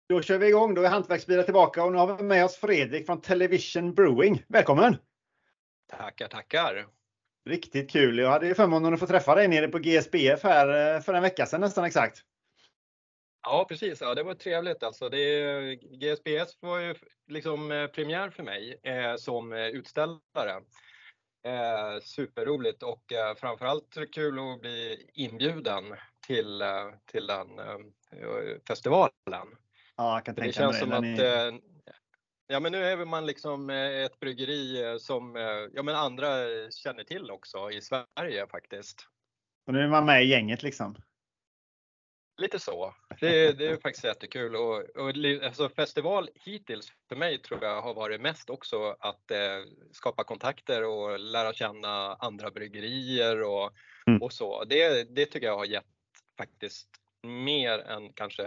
Då kör vi igång. Då är Hantverksbilar tillbaka och nu har vi med oss Fredrik från Television Brewing. Välkommen! Tackar. Riktigt kul. Jag hade ju förmånen att få träffa dig nere på GSBF här för en vecka sedan nästan exakt. Ja, precis. Ja, det var trevligt alltså. GSBF var ju liksom premiär för mig som utställare. Superroligt och framförallt kul att bli inbjuden till den festivalen. Ja, jag kan tänka det känns mig som att ja, men nu är man liksom ett bryggeri som ja, men andra känner till också i Sverige faktiskt. Och nu är man med i gänget liksom. Lite så. Det är faktiskt jättekul och alltså festival hittills för mig tror jag har varit mest också att skapa kontakter och lära känna andra bryggerier och så. Det tycker jag har gett faktiskt mer än kanske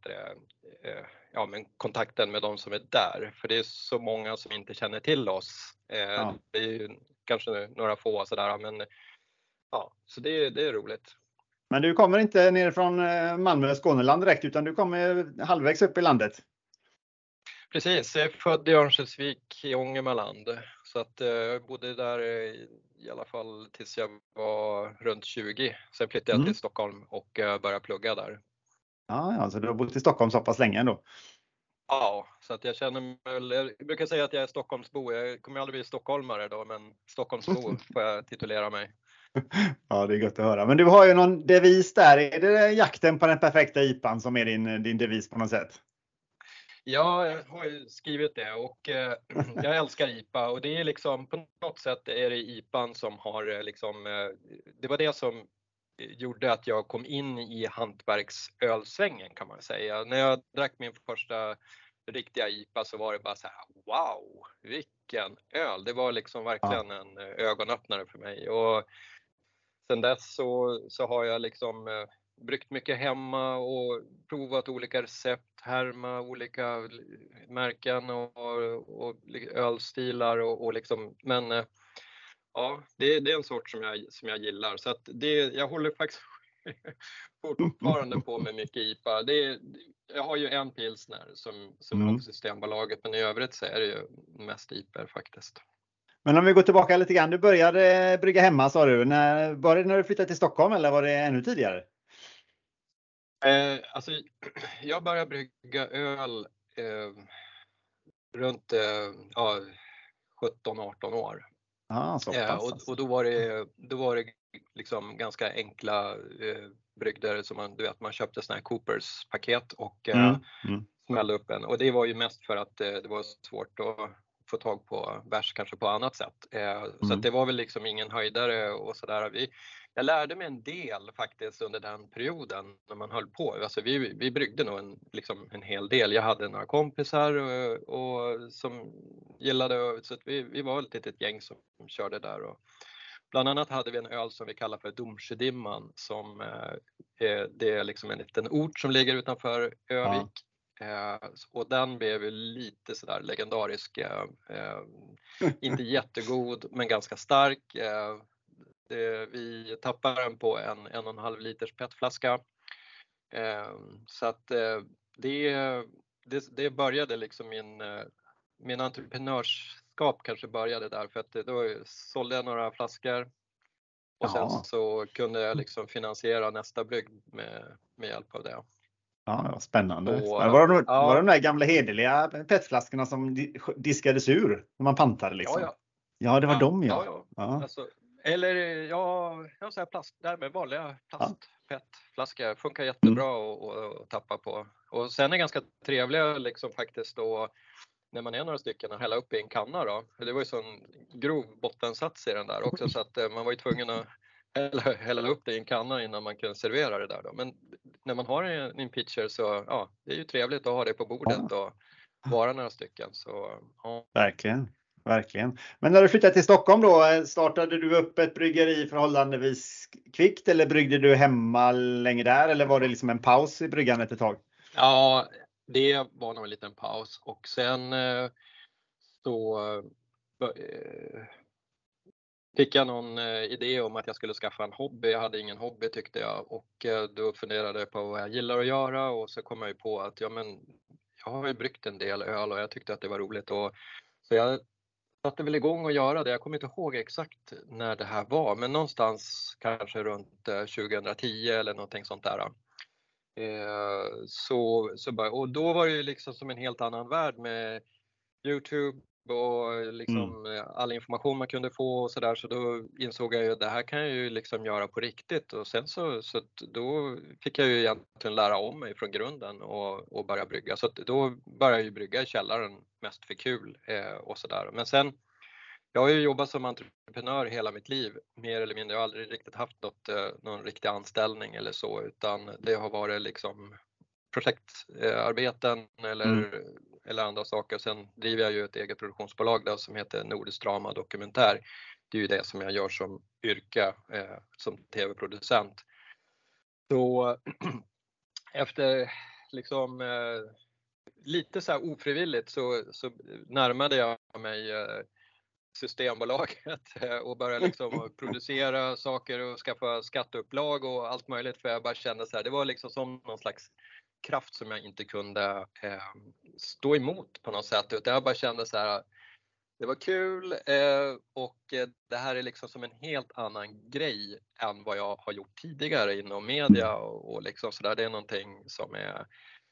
ja, men kontakten med de som är där. För det är så många som inte känner till oss. Det är ju kanske några få sådär, men ja, så det är roligt. Men du kommer inte ner från Malmö och Skåneland direkt utan du kommer halvvägs upp i landet. Precis, jag är född i Örnsköldsvik i Ångermanland. Så att jag bodde där i alla fall tills jag var runt 20. Sen flyttade jag till Stockholm och började plugga där. Ja, så du har bott i Stockholm så pass länge ändå. Ja, så att jag jag brukar säga att jag är Stockholmsbo. Jag kommer aldrig bli stockholmare då, men Stockholmsbo får jag titulera mig. Ja, det är gott att höra. Men du har ju någon devis där. Är det jakten på den perfekta IPAn som är din devis på något sätt? Ja, jag har ju skrivit det och jag älskar IPA och det är liksom på något sätt är det IPAn som har liksom, det var det som gjorde att jag kom in i hantverksölsvängen kan man säga. När jag drack min första riktiga IPA så var det bara så här, wow, vilken öl. Det var liksom verkligen en ögonöppnare för mig och sen dess så har jag liksom bryggt mycket hemma och provat olika recept, härma olika märken och ölstilar och liksom, men ja, det är en sort som jag gillar så att jag håller faktiskt fortfarande på med mycket IPA. Jag har ju en pilsner som är på Systembolaget, men i övrigt så är det ju mest IPA faktiskt. Men om vi går tillbaka lite grann, du började brygga hemma sa du. Var det när du flyttade till Stockholm eller var det ännu tidigare? Alltså, jag började brygga öl runt 17-18 år. Så pass. Och då var det liksom ganska enkla brygder som man köpte såna här Coopers paket och smällde upp en. Och det var ju mest för att det var svårt att få tag på bärs kanske på annat sätt. Så att det var väl liksom ingen höjdare och sådär. Jag lärde mig en del faktiskt under den perioden när man höll på. Alltså vi bryggde nog en hel del. Jag hade några kompisar och som gillade, så att vi var ett litet gäng som körde där. Och bland annat hade vi en öl som vi kallar för Domsjödimman som det är liksom en liten ort som ligger utanför Övik. Och den blev lite sådär legendarisk, inte jättegod men ganska stark. Vi tappade den på en 1,5 liters petflaska. Så att det började liksom min entreprenörskap kanske började där för att då sålde jag några flaskor och sen så kunde jag liksom finansiera nästa brygg med hjälp av det. Ja, det var spännande. Var de där gamla hederliga petflaskorna som diskades ur när man pantade liksom? Ja, det var de ja. Alltså, så här plast, där med vanliga petflaskor funkar jättebra att tappa på. Och sen är ganska trevliga liksom faktiskt då när man är några stycken att hälla upp i en kanna då. Det var ju sån grov bottensats i den där också så att man var ju tvungen att hälla upp det i en kanna innan man kunde servera det där då. Men när man har en pitcher så det är ju trevligt att ha det på bordet och vara några stycken så Verkligen. Men när du flyttade till Stockholm då, startade du upp ett bryggeri förhållandevis kvickt eller bryggde du hemma länge där eller var det liksom en paus i bryggandet ett tag? Ja, det var nog en liten paus och sen så fick jag någon idé om att jag skulle skaffa en hobby. Jag hade ingen hobby tyckte jag och då funderade jag på vad jag gillar att göra och så kom jag ju på att jag har ju bryggt en del öl och jag tyckte att det var roligt. Så jag satte väl igång att göra det. Jag kommer inte ihåg exakt när det här var, men någonstans kanske runt 2010 eller någonting sånt där. Och då var det ju liksom som en helt annan värld med YouTube och liksom all information man kunde få och sådär. Så då insåg jag ju att det här kan jag ju liksom göra på riktigt. Och sen så då fick jag ju egentligen lära om mig från grunden och börja brygga. Så då började jag ju brygga i källaren mest för kul och sådär. Men sen, jag har ju jobbat som entreprenör hela mitt liv, mer eller mindre. Jag har aldrig riktigt haft någon riktig anställning eller så, utan det har varit liksom projektarbeten eller andra saker. Sen driver jag ju ett eget produktionsbolag där som heter Nordisk Drama Dokumentär. Det är ju det som jag gör som yrke som tv-producent. Så efter liksom lite så här ofrivilligt så närmade jag mig Systembolaget och började liksom producera saker och skaffa skatteupplag och allt möjligt, för jag bara kände så här, det var liksom som någon slags kraft som jag inte kunde stå emot på något sätt, utan jag bara kände så här, det var kul och det här är liksom som en helt annan grej än vad jag har gjort tidigare inom media och liksom så där. Det är någonting som är,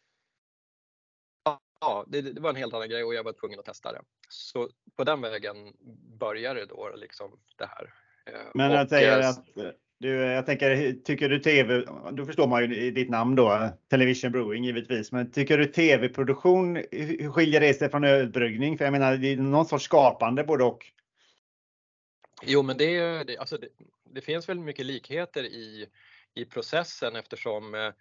ja, det var en helt annan grej och jag var tvungen att testa det. Så på den vägen började då liksom det här. Men jag säger att jag tänker, tycker du tv, då förstår man ju i ditt namn då, Television Brewing givetvis, men tycker du tv-produktion, hur skiljer det sig från ölbryggning? För jag menar, det är någon sorts skapande både och. Jo, men det finns väl mycket likheter i processen, eftersom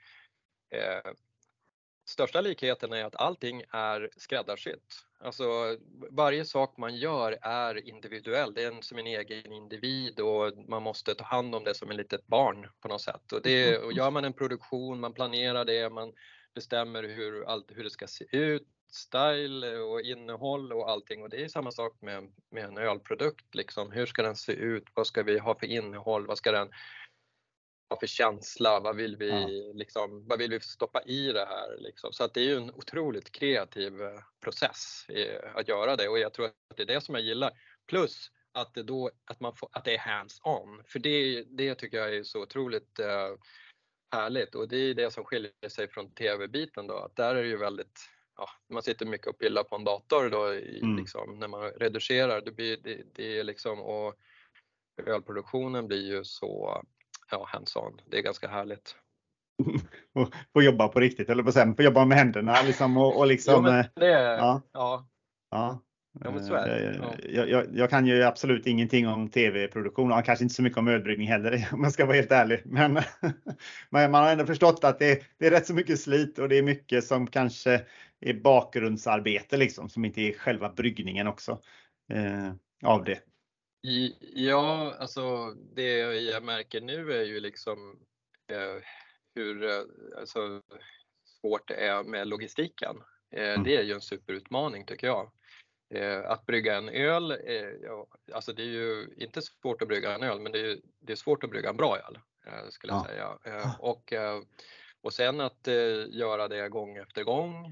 största likheten är att allting är skräddarsytt. Alltså varje sak man gör är individuell. Det är som en egen individ och man måste ta hand om det som ett litet barn på något sätt. Och gör man en produktion, man planerar det, man bestämmer hur det ska se ut, style och innehåll och allting. Och det är samma sak med en ölprodukt. Liksom. Hur ska den se ut? Vad ska vi ha för innehåll? Vad ska den för känsla, vad vill vi stoppa i det här liksom. Så att det är ju en otroligt kreativ process att göra det, och jag tror att det är det som jag gillar, plus att det är hands on, för det tycker jag är så otroligt härligt, och det är det som skiljer sig från tv-biten då, att där är det ju väldigt, man sitter mycket och pillar på en dator då liksom, när man redigerar, det är liksom, och ölproduktionen blir ju så hands-on. Det är ganska härligt. Få jobba på riktigt, eller få jobba med händerna liksom, och liksom. Jo, men det är, ja. Men så är det. Jag kan ju absolut ingenting om tv-produktion och kanske inte så mycket om ölbryggning heller, om jag ska vara helt ärlig. Men man har ändå förstått att det är rätt så mycket slit, och det är mycket som kanske är bakgrundsarbete liksom, som inte är själva bryggningen också av det. Ja, alltså det jag märker nu är ju liksom hur svårt det är med logistiken. Det är ju en superutmaning tycker jag. Att brygga en öl, alltså det är ju inte svårt att brygga en öl, men det är svårt att brygga en bra öl, skulle jag säga. Och sen att göra det gång efter gång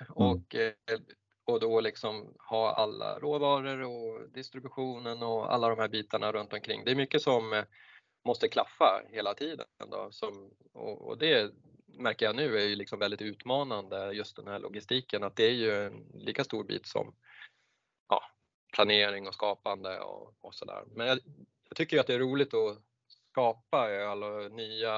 och då liksom ha alla råvaror och distributionen och alla de här bitarna runt omkring. Det är mycket som måste klaffa hela tiden då, och det märker jag nu är ju liksom väldigt utmanande, just den här logistiken, att det är ju en lika stor bit som planering och skapande och sådär. Men jag tycker ju att det är roligt att skapa öl och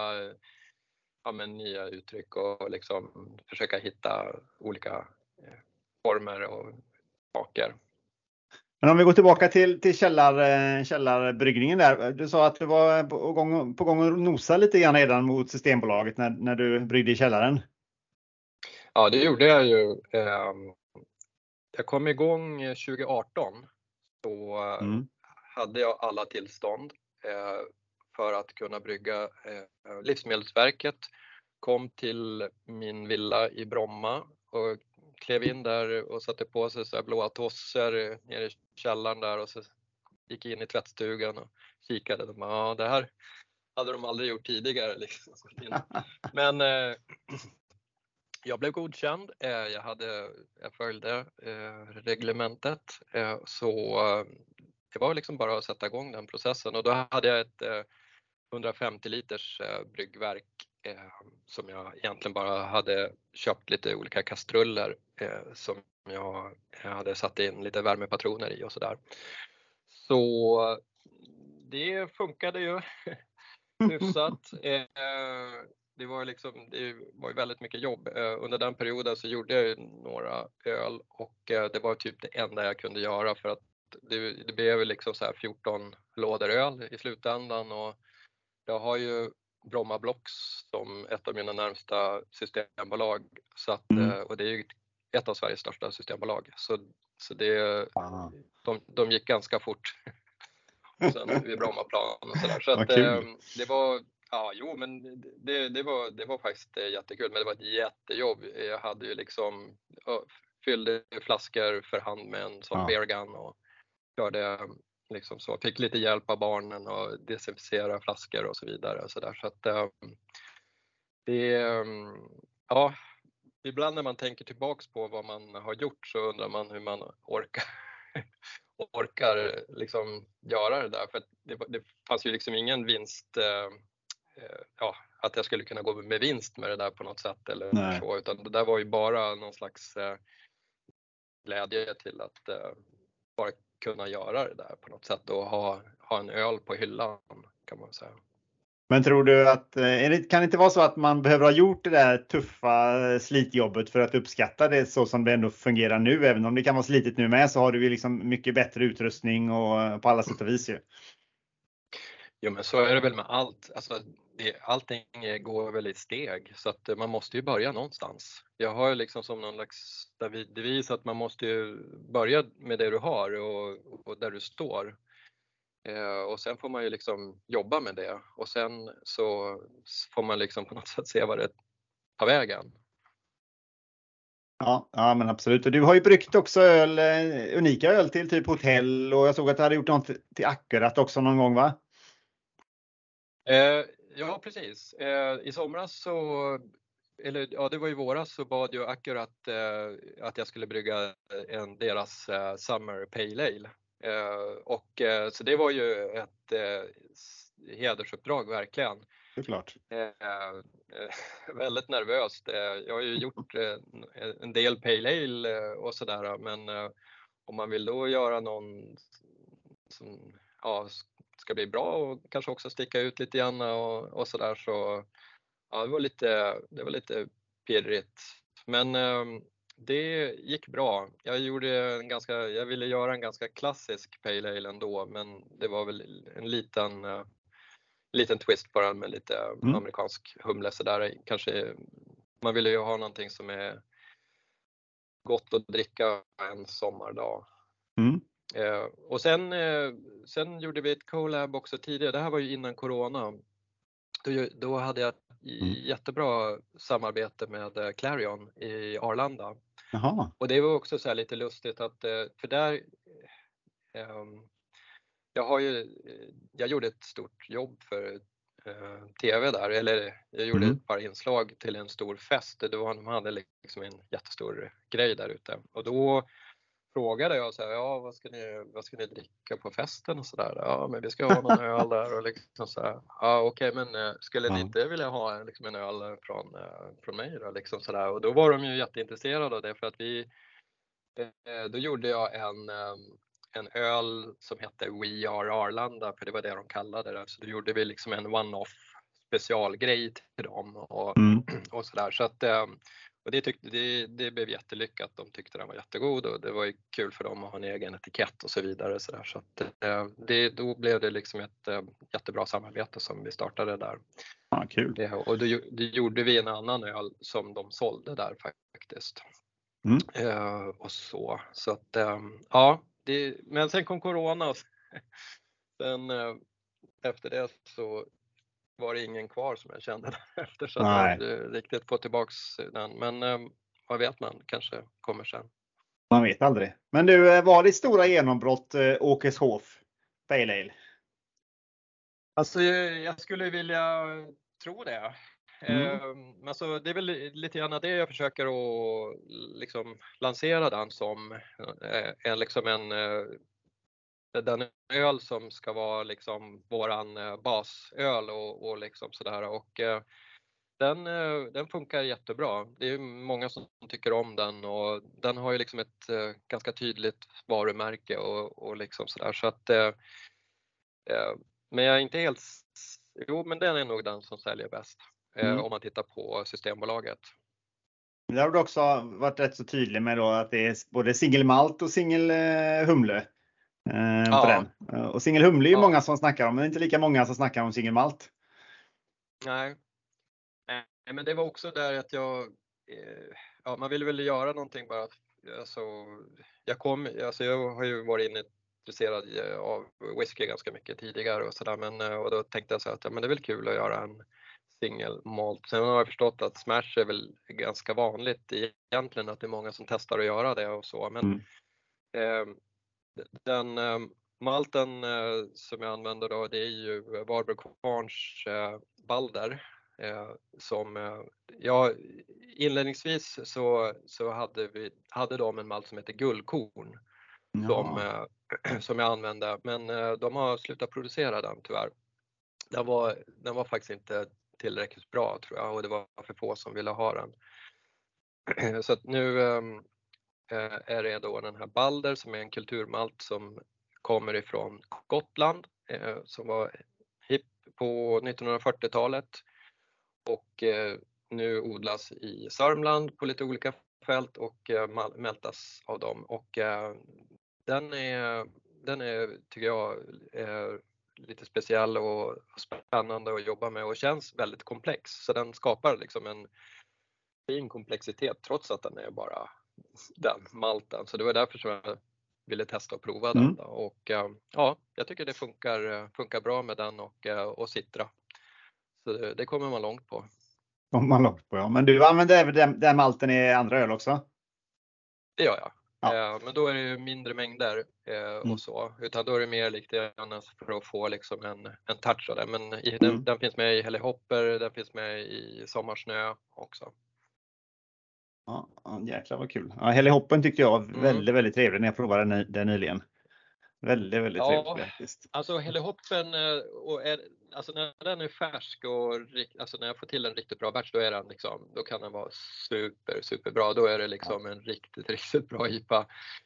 nya uttryck och liksom försöka hitta olika former och saker. Men om vi går tillbaka till källarbryggningen där. Du sa att du var på gång att nosa lite grann redan mot Systembolaget när du bryggde i källaren. Ja, det gjorde jag ju. Jag kom igång 2018. Då hade jag alla tillstånd för att kunna brygga. Livsmedelsverket kom till min villa i Bromma och klev in där och satte på sig så här blåa tossor nere i källaren där, och så gick in i tvättstugan och kikade. Och bara, det här hade de aldrig gjort tidigare liksom. Men Jag blev godkänd, jag följde reglementet, så det var liksom bara att sätta igång den processen, och då hade jag ett 150 liters bryggverk som jag egentligen bara hade köpt lite olika kastruller som jag hade satt in lite värmepatroner i och sådär. Så det funkade ju hyfsat. Det var ju väldigt mycket jobb. Under den perioden så gjorde jag ju några öl, och det var typ det enda jag kunde göra, för att det blev liksom så här 14 lådor öl i slutändan, och jag har ju Bromma Blocks som ett av mina närmsta systembolag, så att, och det är ju ett av Sveriges största systembolag, så det, de gick ganska fort. Och sen vid Brommaplan och sådär. Så att det var, ja, jo, men det var faktiskt jättekul, men det var ett jättejobb. Jag hade ju liksom fyllde flaskor för hand med en sån beer gun och körde liksom så. Fick lite hjälp av barnen och desinficera flaskor och så vidare och så där. Så att ja, ibland när man tänker tillbaks på vad man har gjort så undrar man hur man orkar liksom göra det där, för att det fanns ju liksom ingen vinst, att jag skulle kunna gå med vinst med det där på något sätt eller så, utan det där var ju bara någon slags glädje till att bara kunna göra det där på något sätt och ha en öl på hyllan, kan man säga. Men tror du att, kan det inte vara så att man behöver ha gjort det där tuffa slitjobbet för att uppskatta det så som det ändå fungerar nu? Även om det kan vara slitigt nu med, så har du ju liksom mycket bättre utrustning och på alla sätt och vis ju. Jo, men så är det väl med allt. Alltså, allting går väl i steg, så att man måste ju börja någonstans. Jag har ju liksom som någon slags devis att man måste ju börja med det du har och där du står. Och sen får man ju liksom jobba med det, och sen så får man liksom på något sätt se vad det tar vägen. Ja, men absolut. Och du har ju bryggt också unika öl till typ hotell, och jag såg att du hade gjort något till Akkurat också någon gång, va? Ja, precis. I somras det var i våras, så bad ju Akkurat att jag skulle brygga deras Summer Pale Ale. Så det var ju ett hedersuppdrag verkligen. Det är klart. Väldigt nervöst. Jag har ju gjort en del Pale Ale och sådär, men om man vill då göra någon som ska bli bra och kanske också sticka ut lite grann och sådär, så ja, det var lite pirrigt. Men det gick bra. Jag ville göra en ganska klassisk Pale Ale ändå, men det var väl en liten twist på den med lite amerikansk humle så där. Kanske man ville ju ha någonting som är gott att dricka en sommardag. Och sen gjorde vi ett collab också tidigare. Det här var ju innan corona. Då hade jag jättebra samarbete med Clarion i Arlanda. Jaha. Och det var också så här lite lustigt att, för där jag gjorde ett stort jobb för TV där, eller jag gjorde ett par inslag till en stor fest. De hade liksom en jättestor grej där ute, och då frågade jag så här, vad ska ni dricka på festen och så där? Ja, men vi ska ha någon öl där, och liksom så här. Ja, okej, men skulle ni inte vilja ha liksom en öl från mig då, liksom så där? Och då var de ju jätteintresserade av det, för att då gjorde jag en öl som hette We Are Arlanda, för det var det de kallade det. Så då gjorde vi liksom en one-off specialgrej till dem och så där. Så att och det blev jättelyckat. De tyckte den var jättegod, och det var ju kul för dem att ha en egen etikett och så vidare. Så att då blev det liksom ett jättebra samarbete som vi startade där. Ja, kul. Och då gjorde vi en annan öl som de sålde där faktiskt. Och så att men sen kom corona, och sen efter det så var det ingen kvar som jag kände efter, så att jag riktigt få tillbaks den. Men vad vet man, kanske kommer sen. Man vet aldrig. Men du, var ditt stora genombrott Åkeshof Pale Ale? Alltså jag skulle vilja tro det. Men så det är väl lite grann det jag försöker att liksom lansera den som är liksom den öl som ska vara liksom våran basöl och liksom sådär, och den funkar jättebra. Det är många som tycker om den, och den har ju liksom ett ganska tydligt varumärke och liksom sådär, så att men jag är inte helt, jo men den är nog den som säljer bäst om man tittar på Systembolaget. Det har du också varit rätt så tydlig med då, att det är både singelmalt och singelhumle på den. Och singelhumle är ju många som snackar om, men inte lika många som snackar om singelmalt. Nej, men det var också där att man ville väl göra någonting bara. Alltså, jag har ju varit intresserad av whisky ganska mycket tidigare och sådär, och då tänkte jag så att men det är väl kul att göra en singelmalt. Sen har jag förstått att smash är väl ganska vanligt egentligen, att det är många som testar att göra det och så, men den malten som jag använder då, det är ju Warburg Kvarns Balder, som inledningsvis så hade de en malt som heter Guldkorn som jag använde, men de har slutat producera den tyvärr. Den var faktiskt inte tillräckligt bra tror jag, och det var för få som ville ha den. Så att nu är det då den här Balder som är en kulturmalt som kommer ifrån Gotland, som var hipp på 1940-talet och nu odlas i Sörmland på lite olika fält och mältas av dem, och den är tycker jag lite speciell och spännande att jobba med och känns väldigt komplex, så den skapar liksom en fin komplexitet trots att den är bara den malten, så det var därför som jag ville testa och prova den då. Och jag tycker det funkar bra med den och Citra, så det kommer man långt på. Men du använder även den malten i andra öl också? Det gör jag. Men då är det ju mindre mängder och så, utan då är det mer lite annat för att få liksom en touch av det. Men den finns med i Hellehopper, den finns med i Sommarsnö också. Ja, jäklar vad kul. Ja, Hellehoppen tyckte jag var väldigt, väldigt trevlig när jag provade den nyligen. Väldigt, väldigt trevligt faktiskt. Alltså Hellehoppen, alltså när den är färsk och alltså när jag får till en riktigt bra batch, då är den liksom, då kan den vara superbra. Då är det liksom en riktigt bra IPA.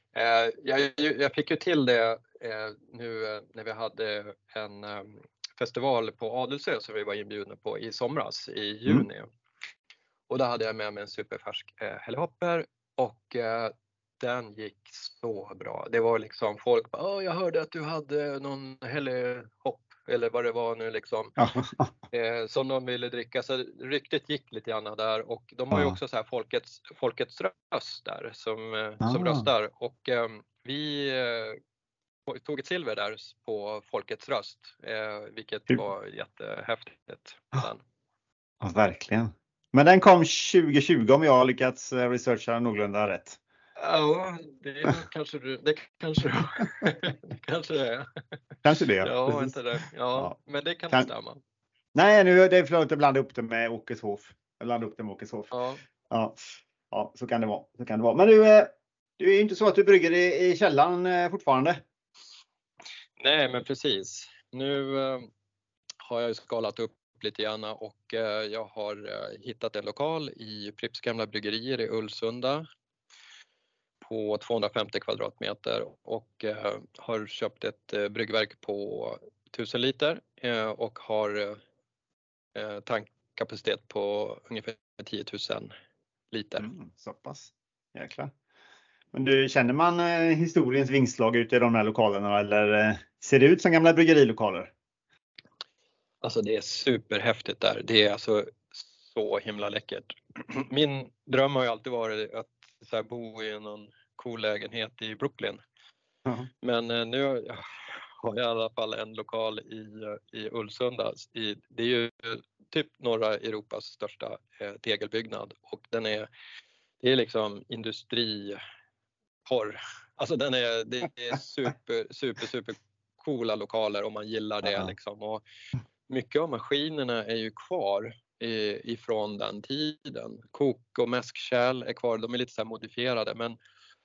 Jag fick ju till det nu när vi hade en festival på Adelsö som vi var inbjudna på i somras i juni. Och då hade jag med mig en superfärsk Hellehopper, och den gick så bra. Det var liksom folk bara, jag hörde att du hade någon Hellehopp eller vad det var nu liksom, som de ville dricka. Så ryktet gick lite grann där, och de har ju också så här folkets röst där som röstar, och vi tog ett silver där på folkets röst, vilket var jättehäftigt. Ja, verkligen. Men den kom 2020 om jag har lyckats researcha någorlunda rätt. Ja, det kanske det är. Kanske det. Ja, inte det. Ja, men det kan stämma. Nej, nu är det förlåt att blanda upp det med Åkeshof. Ja, så kan det vara. Men du är ju inte så att du brygger i källaren fortfarande. Nej, men precis. Nu har jag skalat upp lite grann, och jag har hittat en lokal i Pripps gamla bryggerier i Ulvsunda på 250 kvadratmeter, och har köpt ett bryggverk på 1000 liter och har tankkapacitet på ungefär 10 000 liter. Så pass. Jäklar. Men du, känner man historiens vingslag ute i de här lokalerna, eller ser det ut som gamla bryggerilokaler? Alltså det är superhäftigt där. Det är alltså så himla läckert. Min dröm har ju alltid varit att så här, bo i någon cool lägenhet i Brooklyn. Men nu har jag i alla fall en lokal i Ulvsunda. Det är ju typ norra Europas största tegelbyggnad, och det är liksom industriporr. Alltså det är super coola lokaler om man gillar det liksom. Och mycket av maskinerna är ju kvar ifrån den tiden. Kok- och mäskkärl är kvar, de är lite så här modifierade, men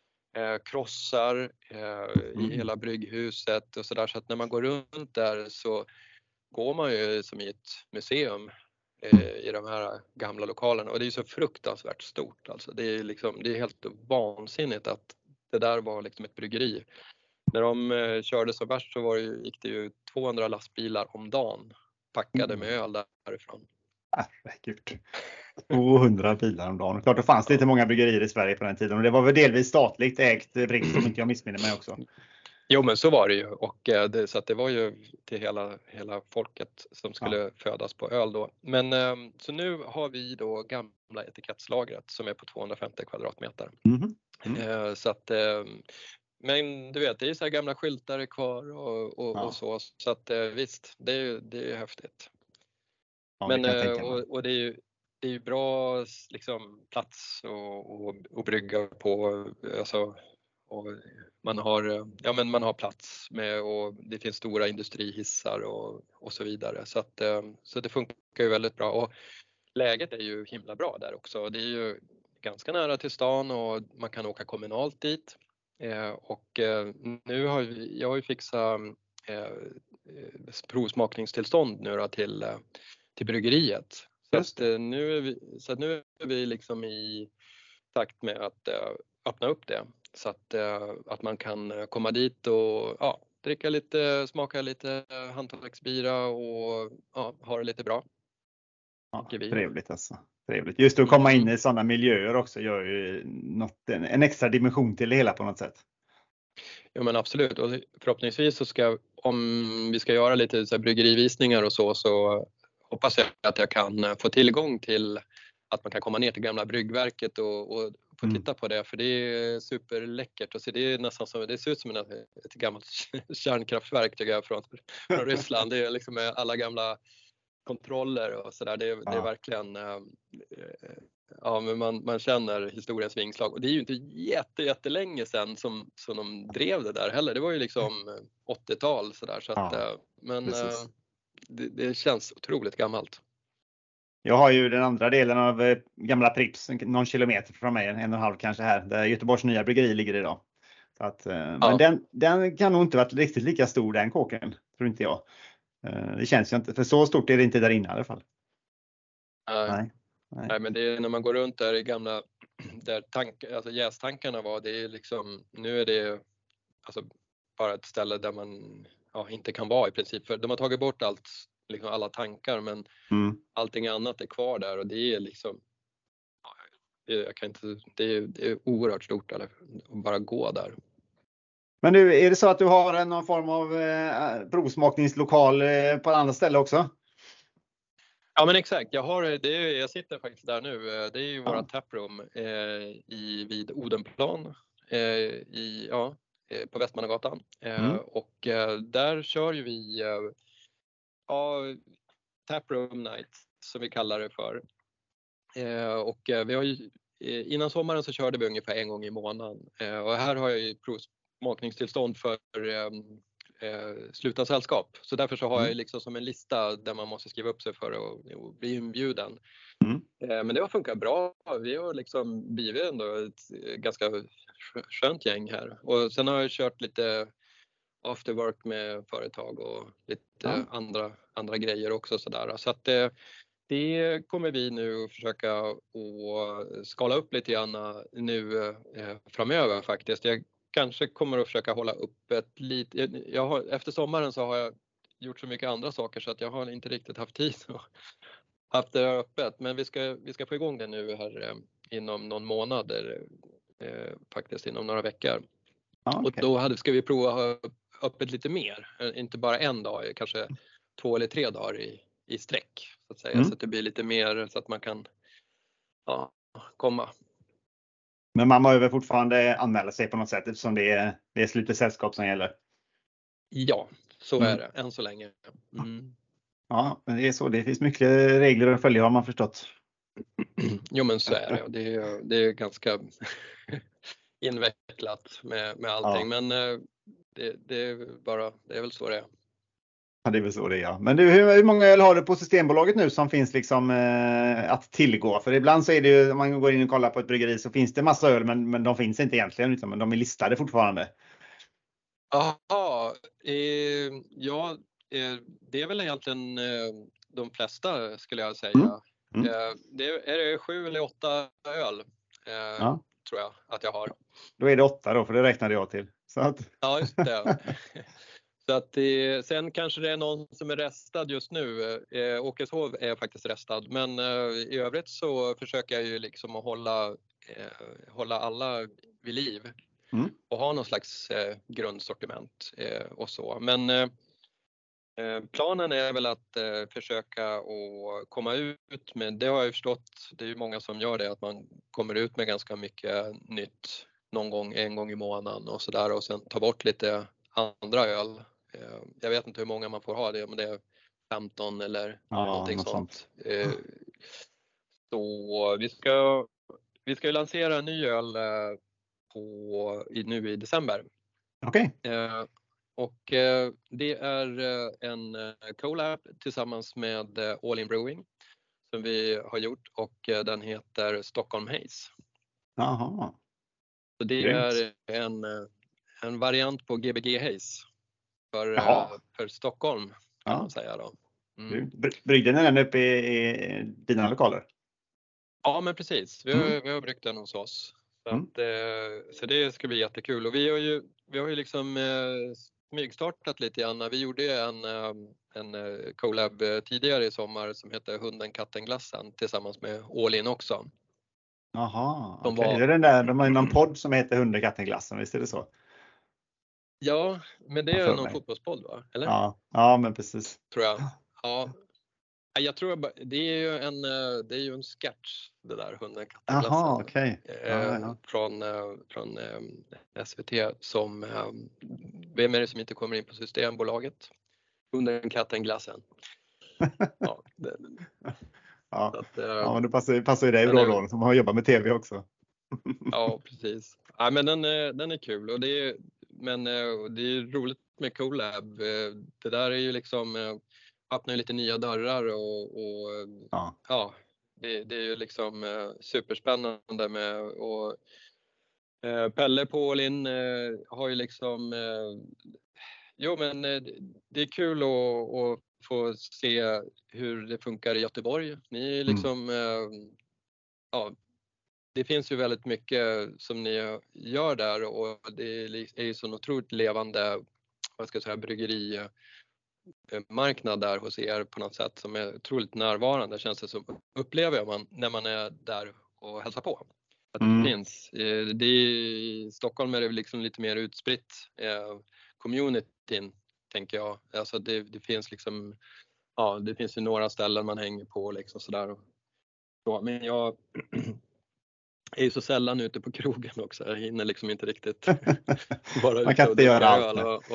krossar i hela brygghuset och sådär. Så att när man går runt där så går man ju som i ett museum i de här gamla lokalerna. Och det är ju så fruktansvärt stort. Alltså det är liksom, det är helt vansinnigt att det där var liksom ett bryggeri. När de körde så värst så gick det ju 200 lastbilar om dagen packade med öl därifrån. Herregud. 200 bilar om dagen. Klart det fanns lite många bryggerier i Sverige på den tiden. Och det var väl delvis statligt ägt Brix, om inte jag missminner mig också. Jo, men så var det ju. Och så att det var ju till hela folket som skulle födas på öl då. Men så nu har vi då gamla etikettslagret som är på 250 kvadratmeter. Så att, men du vet, det är så här gamla skyltar kvar och så. Så att visst, det är häftigt. Ja, men och det är ju bra liksom plats och brygga på, alltså, och man har plats med, och det finns stora industrihissar och så vidare, så det funkar ju väldigt bra, och läget är ju himla bra där också. Det är ju ganska nära till stan och man kan åka kommunalt dit, och nu har jag har ju fixat provsmakningstillstånd nu då till bryggeriet. Så nu är vi liksom i takt med att öppna upp det, så att man kan komma dit och dricka lite, smaka lite hantverksbira och ha det lite bra. Ja, trevligt alltså. Trevligt. Just att komma in i sådana miljöer också gör ju en extra dimension till det hela på något sätt. Ja, men absolut, och förhoppningsvis så om vi ska göra lite så här bryggerivisningar och så hoppas jag att jag kan få tillgång till att man kan komma ner till gamla bryggverket och få titta på det, för det är superläckert. Och så det är nästan som, det ser ut som ett gammalt kärnkraftverk tycker jag, från Ryssland. Det är liksom med alla gamla kontroller och sådär. Det är verkligen, men man känner historiens vingslag. Och det är ju inte jättelänge sedan som de drev det där heller. Det var ju liksom 80-tal sådär. Så att, men det känns otroligt gammalt. Jag har ju den andra delen av gamla Pripps, någon kilometer från mig, 1,5 kanske här, där Göteborgs nya bryggeri ligger idag. Så att, men den kan nog inte varit riktigt lika stor, den kåken, tror inte jag. Det känns ju inte, för så stort är det inte där inne i alla fall. Nej, men det är när man går runt där i gamla, där alltså jästankarna var, det är liksom, nu är det alltså bara ett ställe där man inte kan vara i princip, för de har tagit bort allt, liksom alla tankar, men allting annat är kvar där, och det är liksom, det är oerhört stort att bara gå där. Men nu, är det så att du har någon form av provsmakningslokal på andra ställe också? Ja, men exakt. Jag sitter faktiskt där nu. Det är ju våra taproom vid Odenplan på Västmannagatan. Och där kör ju vi taproom night som vi kallar det för. Och vi har ju, innan sommaren så körde vi ungefär en gång i månaden. Och här har jag ju provsmakningstillstånd för slutna sällskap. Så därför så har jag liksom som en lista där man måste skriva upp sig för att bli inbjuden. Men det har funkat bra. Vi har liksom blivit ändå ett ganska skönt gäng här. Och sen har jag kört lite after work med företag och lite andra grejer också sådär. Så att det kommer vi nu att försöka att skala upp lite grann nu framöver faktiskt. Jag kanske kommer att försöka hålla öppet lite. Efter sommaren så har jag gjort så mycket andra saker så att jag har inte riktigt haft tid att haft det öppet. Men vi ska få igång det nu här inom någon månad, faktiskt inom några veckor. Och då ska vi prova att ha öppet lite mer. Inte bara en dag, kanske 2 eller 3 dagar i sträck så att säga. Så att det blir lite mer så att man kan komma. Men man behöver fortfarande anmäla sig på något sätt eftersom det är slutet sällskap som gäller. Ja, så är det än så länge. Ja, men det är så. Det finns mycket regler att följa har man förstått. Jo, men så är det. Det är ganska invecklat med allting. Men det är väl så det är. Ja, det är väl så det är. Ja. Men du, hur många öl har du på Systembolaget nu som finns liksom att tillgå? För ibland så är det ju, om man går in och kollar på ett bryggeri så finns det massa öl, men de finns inte egentligen, utan de är listade fortfarande. Jaha, ja, det är väl egentligen de flesta skulle jag säga. Det är 7 eller 8 öl Ja. tror jag att jag har. Då är det 8 då, för det räknade jag till. Så att... Ja, just det. Så att sen kanske det är någon som är restad just nu. Åkeshov är faktiskt restad, men i övrigt så försöker jag ju liksom att hålla alla vid liv och ha någon slags grundsortiment och så. Men planen är väl att försöka att komma ut med, det har jag ju förstått, det är ju många som gör det, att man kommer ut med ganska mycket nytt en gång i månaden och sådär, och sen ta bort lite andra öl. Jag vet inte hur många man får ha det, men det är 15 eller någonting sånt. Så vi ska ju lansera en ny öl nu i december. Okej. Och det är en collab tillsammans med All In Brewing som vi har gjort, och den heter Stockholm Haze. Jaha. Så det är en variant på Gbg Haze för Stockholm kan man säga då. Bryggde ni den uppe i dina lokaler? Ja, men precis. Vi har bryggt den hos oss. Så det ska bli jättekul. Och vi har ju liksom smygstartat lite grann. Vi gjorde en collab tidigare i sommar som heter Hunden, katten, glassen tillsammans med All In också. Jaha, okej. Är det den där, de har ju någon podd som heter Hunden, katten, glassen, visst är det så? Ja, men det är någon fotbollspodd, va? Eller? Ja, men precis. Tror jag. Ja. Jag tror det är ju en sketch, det där Hunden, katten, glassen. Jaha, okej. Från SVT som vem är det som inte kommer in på Systembolaget? Hunden, katten, glassen. Ja, men det passar ju dig bra då som har jobbat med tv också. Ja, precis. Ja, men den är kul, och det är roligt med collab. Det där är ju liksom öppnar lite nya dörrar och det är ju liksom superspännande med, och Pelle på All In har ju liksom det är kul att få se hur det funkar i Göteborg. Ni är liksom det finns ju väldigt mycket som ni gör där, och det är ju så en otroligt levande, vad ska jag säga, bryggerimarknad där hos er på något sätt, som är otroligt närvarande, känns det som, upplever man när man är där och hälsar på. Att det finns. I Stockholm är det liksom lite mer utspritt communityn, tänker jag. Alltså det finns liksom, det finns ju några ställen man hänger på liksom sådär. Men jag är ju så sällan ute på krogen också. Jag hinner liksom inte riktigt bara man kan inte göra allt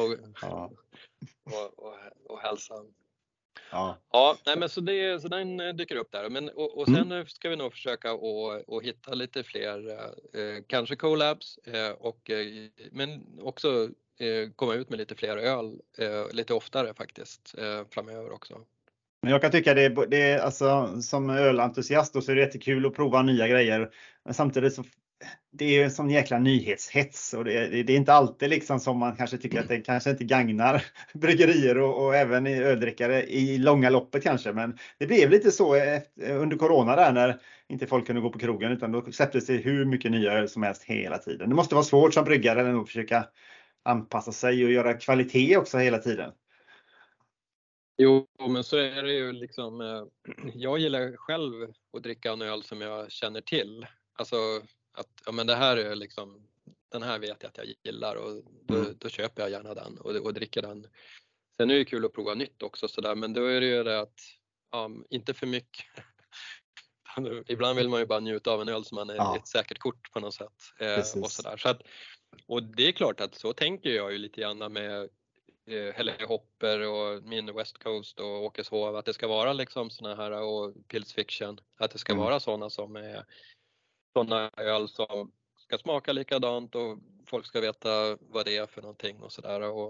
och hälsa. Ja, Men så den dyker upp där. Men och sen ska vi nog försöka att hitta lite fler kanske collabs men också komma ut med lite fler öl lite oftare faktiskt framöver också. Men jag kan tycka det är alltså, som ölentusiast då, så är det jättekul att prova nya grejer. Men samtidigt så det är ju en sån jäkla nyhetshets, och det är inte alltid liksom som man kanske tycker att det kanske inte gagnar bryggerier och även öldrickare i långa loppet kanske. Men det blev lite så under corona där, när inte folk kunde gå på krogen, utan då släpptes det hur mycket nya öl som helst hela tiden. Det måste vara svårt som bryggare att försöka anpassa sig och göra kvalitet också hela tiden. Jo, men så är det ju liksom, jag gillar själv att dricka en öl som jag känner till. Alltså att men det här är liksom, den här vet jag att jag gillar, och då köper jag gärna den och dricker den. Sen är det ju kul att prova nytt också sådär, men då är det ju det att inte för mycket. Ibland vill man ju bara njuta av en öl som man är ett säkert kort på något sätt. Och sådär. Så att, och det är klart att så tänker jag ju lite grann med Helle Hopper och min West Coast och Åkeshov, att det ska vara liksom såna här, och Pils Fiction, att det ska vara såna som är såna öl som ska smaka likadant och folk ska veta vad det är för någonting och sådär. Och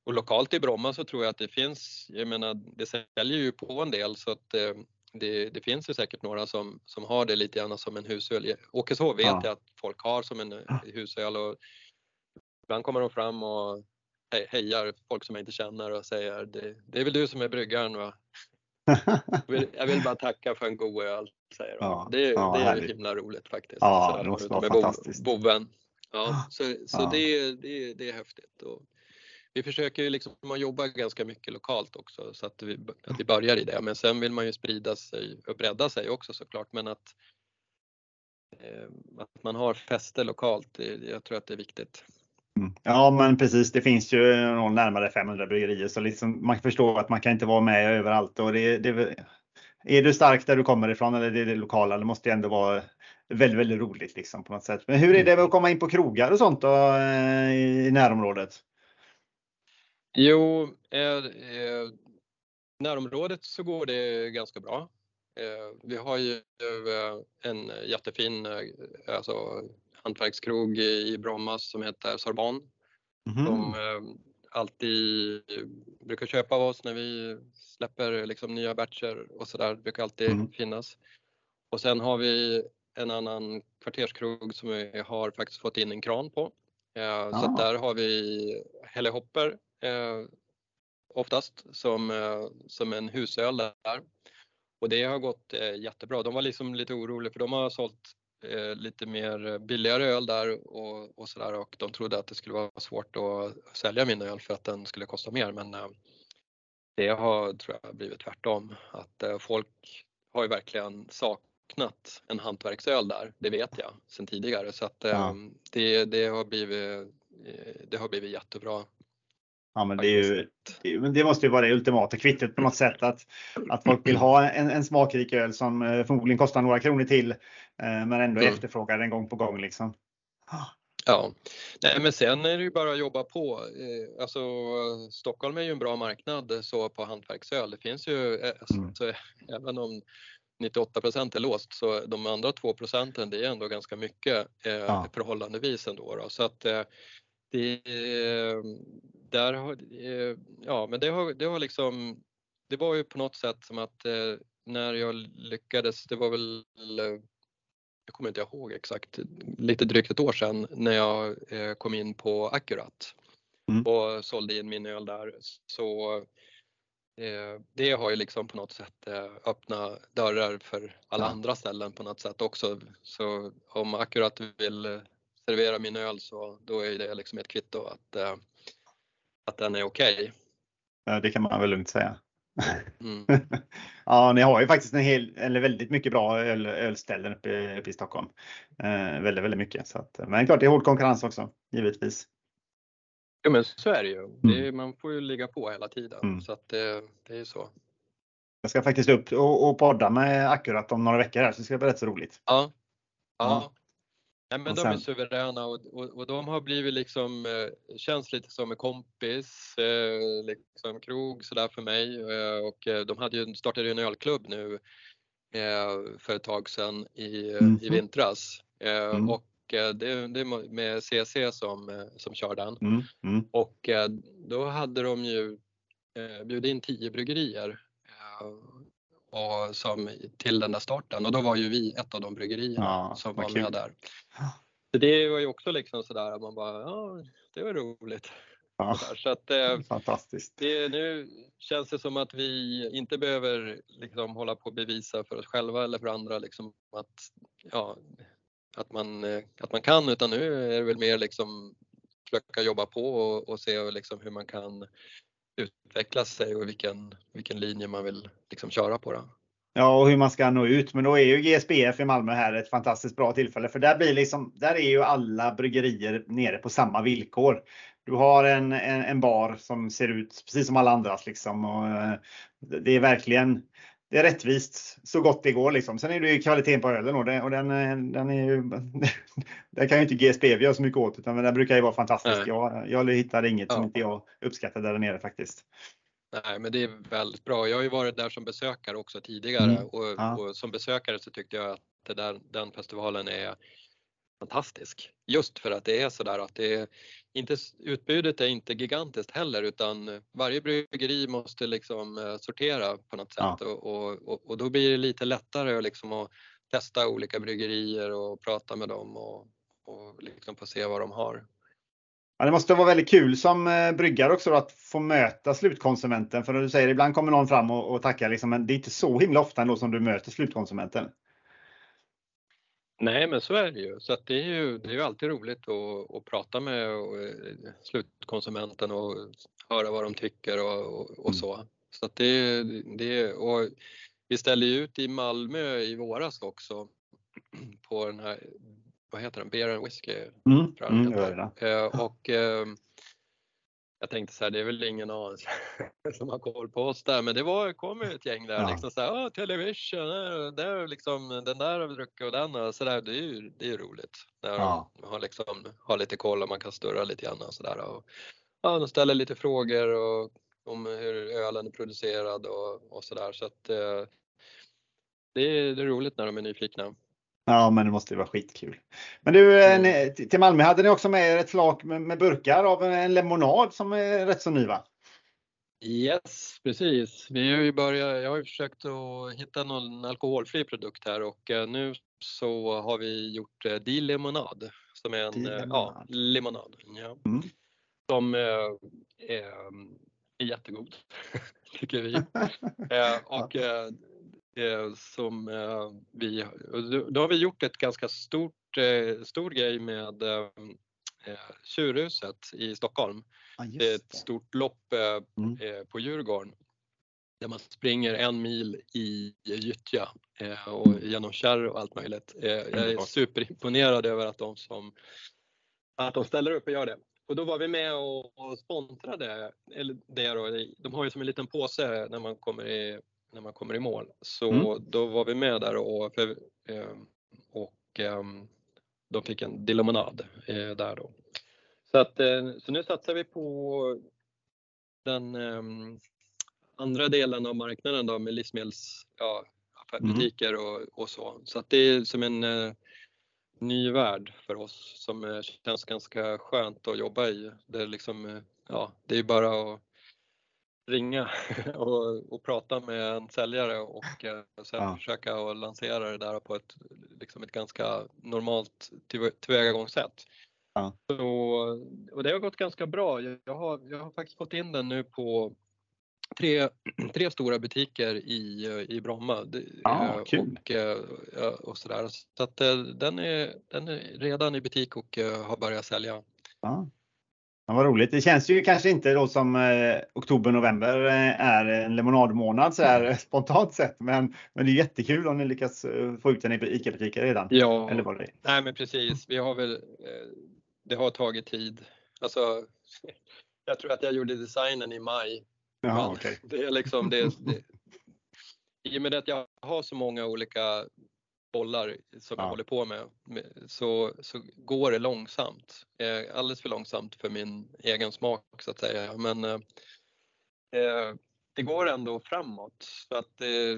Och lokalt i Bromma så tror jag att det finns, jag menar det säljer ju på en del så att det finns ju säkert några som har det lite grann som en husöl. Åkeshov vet jag att folk har som en husöl och ibland kommer de fram och hejar folk som jag inte känner och säger det är väl du som är bryggaren va? Jag vill bara tacka för en god öl, säger de. Ja, Det är härligt. himla roligt faktiskt. Ja, så det måste vara med fantastiskt. boven. Ja, så Ja. det är häftigt. Och vi försöker ju liksom att jobba ganska mycket lokalt också så att vi börjar i det. Men sen vill man ju sprida sig och bredda sig också såklart. Men att man har fäste lokalt, jag tror att det är viktigt. Ja, men precis. Det finns ju närmare 500 bryggerier så liksom, man förstår att man kan inte vara med överallt. Och är du stark där du kommer ifrån eller det lokala, det måste ju ändå vara väldigt, väldigt roligt liksom, på något sätt. Men hur är det med att komma in på krogar och sånt då, i närområdet? Jo, närområdet så går det ganska bra. Vi har ju en jättefin hantverkskrog i Bromma som heter Sorbonne. Som alltid brukar köpa av oss när vi släpper liksom nya batcher och sådär. Det brukar alltid finnas. Och sen har vi en annan kvarterskrog som vi har faktiskt fått in en kran på. Så att där har vi Hellehopper oftast som en husöl där. Och det har gått jättebra. De var liksom lite oroliga för de har sålt lite mer billigare öl där och sådär. Och de trodde att det skulle vara svårt att sälja min öl för att den skulle kosta mer. Men det har, tror jag, blivit tvärtom. Att folk har ju verkligen saknat en hantverksöl där. Det vet jag sedan tidigare. Så att det har blivit jättebra. Ja, men det måste ju vara det ultimata kvittet på något sätt att folk vill ha en smakrik öl som förmodligen kostar några kronor till men ändå efterfrågar den gång på gång liksom. Ja, nej, men sen är det ju bara att jobba på. Alltså Stockholm är ju en bra marknad så på hantverksöl. Det finns ju alltså, även om 98% är låst så de andra 2% det är ändå ganska mycket förhållandevis ändå då. Så att det har liksom, det var ju på något sätt som att när jag lyckades, det var väl, jag kommer inte ihåg exakt, lite drygt ett år sedan när jag kom in på Accurat och sålde in min öl där, så det har ju liksom på något sätt öppnat dörrar för alla andra ställen på något sätt också. Så om Accurat vill servera min öl så då är det liksom ett kvitto att den är okej. Ja, det kan man väl lugnt säga. Ja, ni har ju faktiskt väldigt mycket bra ölställen uppe i Stockholm. Väldigt, väldigt mycket. Så att, men klart det är hård konkurrens också, givetvis. Ja, men så är det ju. Man får ju ligga på hela tiden. Så att det är så. Jag ska faktiskt upp och podda med Accurat om några veckor här, så det ska bli rätt så roligt. Ja. Nej, men de är suveräna och de har blivit liksom, känns lite som en kompis, liksom krog sådär för mig. Och de startade ju en ölklubb nu för ett tag sedan i vintras. Och det är med CC som kör den. Och då hade de ju bjudit in 10 bryggerier och till den där starten. Och då var ju vi ett av de bryggerierna som var med där. Så det var ju också liksom sådär att man bara, det var roligt. Så att fantastiskt. Nu känns det som att vi inte behöver liksom hålla på och bevisa för oss själva eller för andra liksom att man kan, utan nu är det väl mer liksom försöka jobba på och se liksom hur man kan utveckla sig och vilken linje man vill liksom köra på då. Ja, och hur man ska nå ut. Men då är ju GSBF i Malmö här ett fantastiskt bra tillfälle. För där är ju alla bryggerier nere på samma villkor. Du har en bar som ser ut precis som alla andras liksom. Och det är verkligen, det är rättvist så gott det går liksom. Sen är det ju kvaliteten på ölen och den är ju, det kan ju inte GSBF göra så mycket åt, utan den brukar ju vara fantastisk. Jag hittar inget som inte jag uppskattar där nere faktiskt. Nej, men det är väldigt bra. Jag har ju varit där som besökare också tidigare och som besökare så tyckte jag att den festivalen är fantastisk. Just för att det är sådär att det är inte, utbudet är inte gigantiskt heller, utan varje bryggeri måste liksom sortera på något sätt. Ja. Och då blir det lite lättare liksom att testa olika bryggerier och prata med dem och liksom få se vad de har. Ja, det måste vara väldigt kul som bryggare också att få möta slutkonsumenten. För du säger ibland kommer någon fram och tackar liksom, men det är inte så himla ofta ändå som du möter slutkonsumenten. Nej, men så är det ju. Så att det är ju alltid roligt att prata med slutkonsumenten och höra vad de tycker och så. Så att och vi ställde ju ut i Malmö i våras också på den här, vad heter den, Beer and Whiskey. Och jag tänkte så här, det är väl ingen annan som har koll på oss där, men det kom ett gäng där liksom så här, television, där liksom den där har vi druckit och den och så där, det är ju roligt när de har lite koll och man kan störa lite grann och så där, och de ställer lite frågor om hur ölen är producerad och så där, så att det är roligt när de är nyfikna. Ja, men det måste ju vara skitkul. Men du, till Malmö hade ni också med ett flak med burkar av en lemonad som är rätt så ny, va? Yes, precis. Jag har ju försökt att hitta någon alkoholfri produkt här, och nu så har vi gjort Dill-lemonad som är en limonad. Ja. Som är jättegod, tycker vi. Och som då har vi gjort ett ganska stor grej med Tjurhuset i Stockholm. Det är ett stort lopp på Djurgården där man springer 1 mil i gyttja och genom kärr och allt möjligt. Jag är superimponerad över att de ställer upp och gör det. Och då var vi med och sponsrade det då. De har ju som en liten påse när man kommer i mål. Så då var vi med där och de fick en Dill-lemonad där då. Så nu satsar vi på den andra delen av marknaden då, med livsmedelsbutiker och så. Så att det är som en ny värld för oss som känns ganska skönt att jobba i. Det är liksom, det är bara att ringa och prata med en säljare och sen försöka att lansera det där på ett ganska normalt tillvägagångssätt. Och det har gått ganska bra. Jag har faktiskt fått in den nu på tre stora butiker i Bromma. Kul. Och sådär. Så att den är redan i butik och har börjat sälja. Ja, vad roligt. Det känns ju kanske inte då som oktober-november är en lemonadmånad så här spontant sett, men det är jättekul om ni lyckas få ut den i ICA-butiker redan. Ja, eller vad det är. Nej men precis. Vi har väl, det har tagit tid. Alltså, jag tror att jag gjorde designen i maj. Ja, okay. Det är liksom i och med att jag har så många olika bollar som jag håller på med så går det långsamt. Alldeles för långsamt för min egen smak så att säga. Men det går ändå framåt. Så att,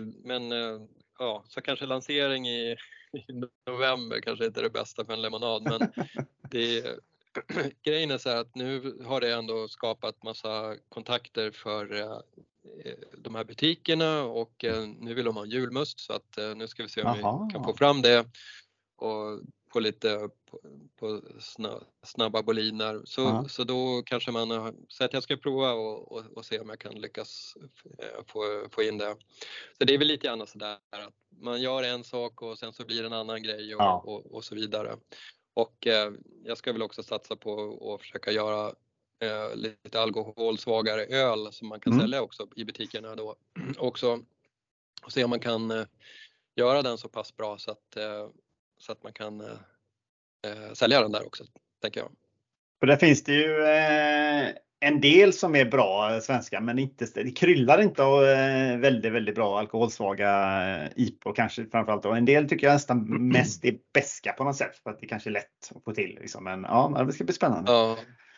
så kanske lansering i november kanske inte är det bästa för en lemonad. Men grejen är så här att nu har det ändå skapat massa kontakter för de här butikerna och nu vill de ha julmust, så att nu ska vi se om vi kan få fram det och få lite på snabba boliner. Så då kanske så att jag ska prova och se om jag kan lyckas få in det. Så det är väl lite grann så där att man gör en sak och sen så blir det en annan grej och så vidare. Och jag ska väl också satsa på att försöka göra lite alkoholsvagare öl som man kan sälja också i butikerna då också, och se om man kan göra den så pass bra så att man kan sälja den där också, tänker jag. För där finns det ju en del som är bra svenska, men det kryllar inte av väldigt, väldigt bra alkoholsvaga IPA kanske framförallt. Och en del tycker jag nästan mest är beska på något sätt, för att det kanske är lätt att få till. Liksom. Men det ska bli spännande. Ja.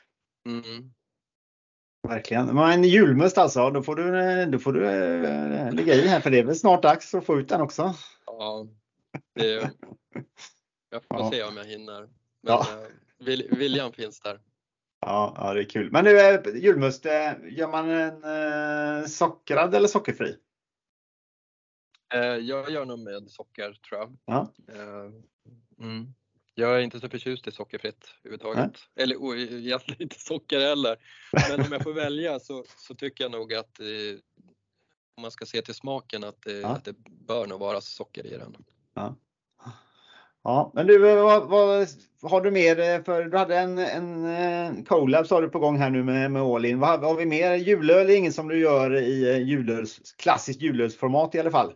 Verkligen. Men julmust alltså, då får du ligga i här, för det är väl snart dags att få ut den också. Ja, Jag får se om jag hinner. Men Ja. viljan finns där. Ja, det är kul. Men nu julmust, gör man en sockrad eller sockerfri? Jag gör nog med socker, tror jag. Ja. Jag är inte så förtjust i sockerfritt överhuvudtaget. Eller egentligen inte socker heller. Men om jag får välja så tycker jag nog att om man ska se till smaken att det bör nog vara socker i den. Ja. Ja, men du, vad har du mer? För du hade en collab sa du på gång här nu med All-in. Vad har vi mer? Julöl är ingen som du gör i klassiskt julölsformat i alla fall?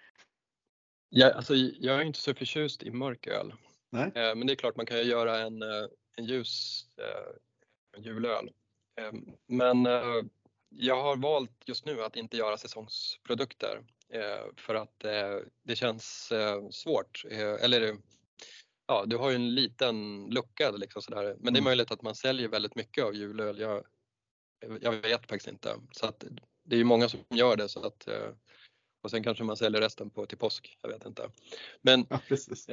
Jag är inte så förtjust i mörköl. Nej. Men det är klart man kan göra en ljus julöl. Men jag har valt just nu att inte göra säsongsprodukter för att det känns svårt. Ja, du har ju en liten lucka liksom sådär. Men det är möjligt att man säljer väldigt mycket av julöl. Jag vet faktiskt inte. Så att det är ju många som gör det. Så att, och sen kanske man säljer resten till påsk. Jag vet inte. Men ja, precis.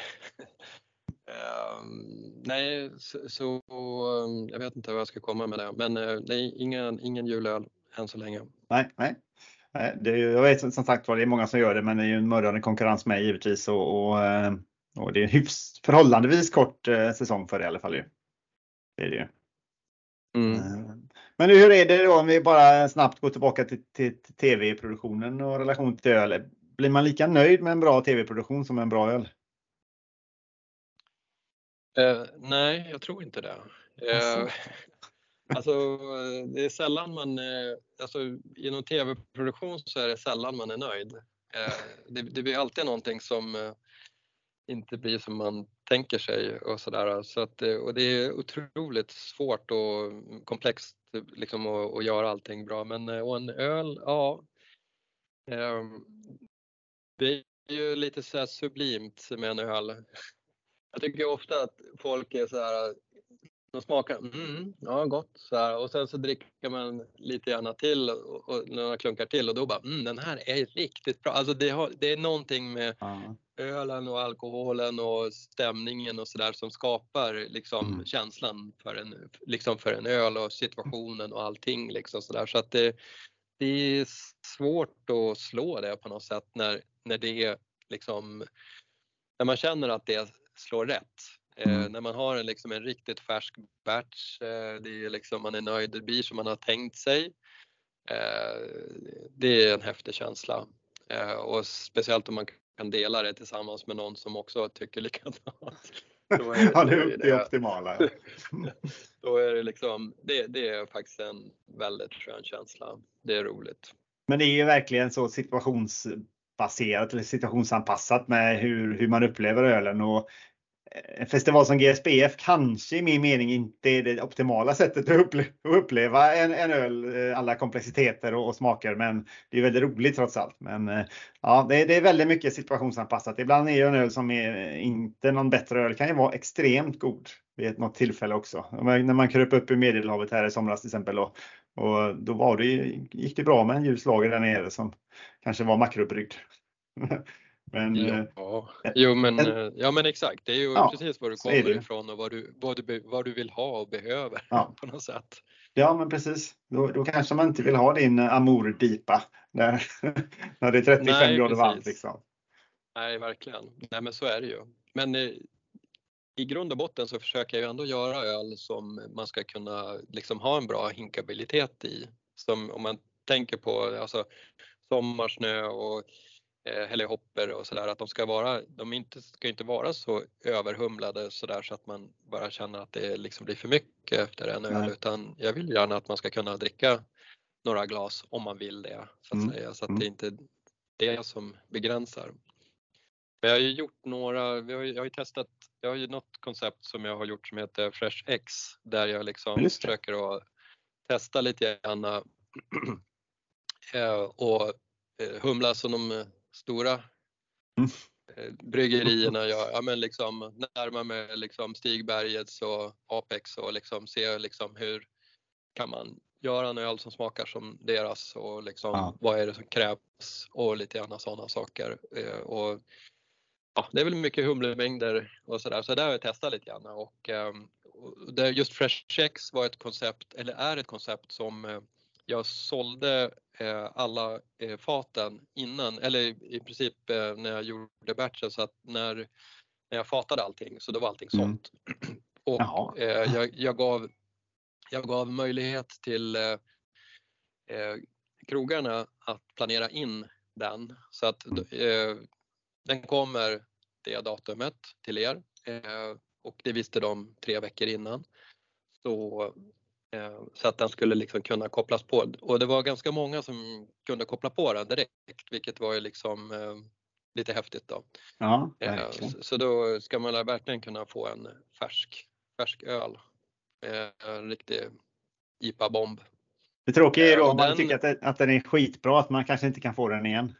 Nej, så jag vet inte vad jag ska komma med det. Men det är ingen julöl än så länge. Nej. Jag vet som sagt var det är många som gör det, men det är ju en mördande konkurrens med givetvis och det är en förhållandevis kort säsong för det i alla fall ju. Det är det ju. Men hur är det då om vi bara snabbt går tillbaka till tv-produktionen och relation till öl? Blir man lika nöjd med en bra tv-produktion som en bra öl? Nej, jag tror inte det. Alltså, det är sällan man, alltså inom tv-produktion så är det sällan man är nöjd. Det blir alltid någonting som inte blir som man tänker sig och sådär. Så att, och det är otroligt svårt och komplext liksom att göra allting bra. Men och en öl, ja. Det är ju lite så här sublimt med en öl. Jag tycker ofta att folk är så här, de smakar, ja gott så här, och sen så dricker man lite gärna till och några klunkar till och då bara, den här är riktigt bra. Alltså det är någonting med ölen och alkoholen och stämningen och sådär som skapar liksom känslan för en öl och situationen och allting liksom sådär. Så att det är svårt att slå det på något sätt när det är liksom, när man känner att det slår rätt. När man har en riktigt färsk batch, det är liksom, man är nöjd, det blir som man har tänkt sig. Det är en häftig känsla. Och speciellt om man kan dela det tillsammans med någon som också tycker likadant. Då är det optimala. Ja. Då är det liksom, det är faktiskt en väldigt skön känsla. Det är roligt. Men det är ju verkligen så situationsbaserat eller situationsanpassat med hur man upplever ölen, och en festival som GSBF kanske i min mening inte är det optimala sättet att uppleva en öl, alla komplexiteter och smaker, men det är väldigt roligt trots allt. Men ja, det är väldigt mycket situationsanpassat. Ibland är ju en öl som är inte någon bättre öl kan ju vara extremt god vid något tillfälle också. När man kröp upp i Medelhavet här i somras till exempel, och då gick det bra med en ljus lager där nere som kanske var makrobryggd. Men, ja men exakt, det är ju precis var du kommer ifrån och vad du vill ha och behöver på något sätt. Ja men precis, då kanske man inte vill ha din Amour Dipa när det är 35 grader varmt liksom. Nej verkligen, nej men så är det ju. Men i grund och botten så försöker jag ju ändå göra öl som man ska kunna liksom ha en bra hinkabilitet i. Som om man tänker på alltså sommarsnö och helihopper och sådär, att de ska inte vara så överhumlade sådär så att man bara känner att det liksom blir för mycket efter en öl, utan jag vill gärna att man ska kunna dricka några glas om man vill det så att säga, så att det inte är det som begränsar. Men jag har ju gjort jag har ju något koncept som jag har gjort som heter Fresh X, där jag liksom försöker att testa lite grann och humla som de stora bryggerierna gör. Ja, men liksom närma mig liksom Stigbergets och Apex och liksom se liksom hur kan man göra en öl som smakar som deras och liksom vad är det som krävs och lite grann sådana saker. Och ja, det är väl mycket humlemängder och sådär. Så där har jag testat lite grann. Och där just Fresh X var ett koncept, eller är ett koncept som jag sålde alla faten innan, eller i princip när jag gjorde batchen, så att när jag fatade allting så då var allting sålt. Och jag gav möjlighet till krogarna att planera in den, så att den kommer det datumet till er, och det visste de 3 veckor innan, så att den skulle liksom kunna kopplas på, och det var ganska många som kunde koppla på den direkt, vilket var ju liksom lite häftigt då. Ja, så då ska man verkligen kunna få en färsk öl, en riktig IPA-bomb. Det tråkiga är då om man tycker att den är skitbra, att man kanske inte kan få den igen.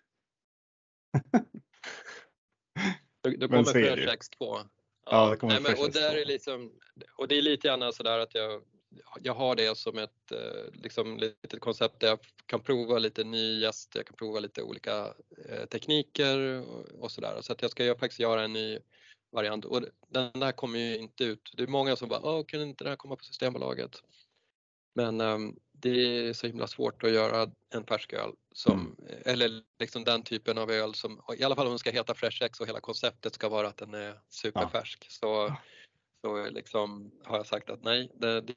Då kommer Fresh X2. Ja, det kommer och där är liksom, och det är lite grann sådär att jag har det som ett liksom litet koncept där jag kan prova lite ny jäst, jag kan prova lite olika tekniker och sådär, så att jag ska faktiskt göra en ny variant, och den där kommer ju inte ut. Det är många som bara, kan inte den här komma på Systembolaget? Men det är så himla svårt att göra en färsköl som, eller liksom den typen av öl som, i alla fall om den ska heta Fresh X och hela konceptet ska vara att den är superfärsk. Så liksom har jag sagt att nej,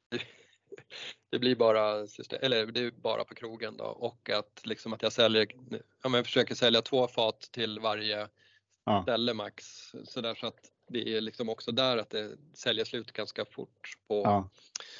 det blir bara eller det är bara på krogen då, och att liksom att jag försöker sälja 2 fat till varje ställe max, så där, så att det är liksom också där att det säljer slut ganska fort på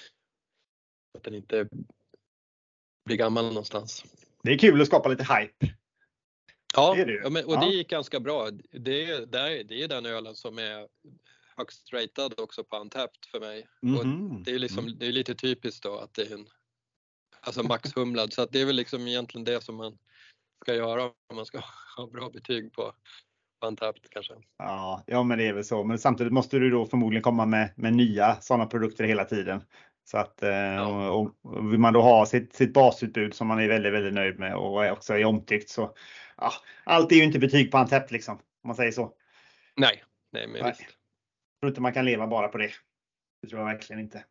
att den inte blir gammal någonstans. Det är kul att skapa lite hype. Ja, det gick ganska bra. Det är den ölen som är högst rated också på Untapped för mig. Och det är liksom, det är lite typiskt då att det är en maxhumlad, så att det är väl liksom egentligen det som man ska göra om man ska ha bra betyg på Untapped kanske. Ja, men det är väl så. Men samtidigt måste du då förmodligen komma med nya sådana produkter hela tiden. Så att och vill man då ha sitt basutbud som man är väldigt, väldigt nöjd med och också är omtyckt, så allt är ju inte betyg på Untapped liksom, om man säger så. Nej, men visst. Jag tror inte man kan leva bara på det. Det tror jag verkligen inte.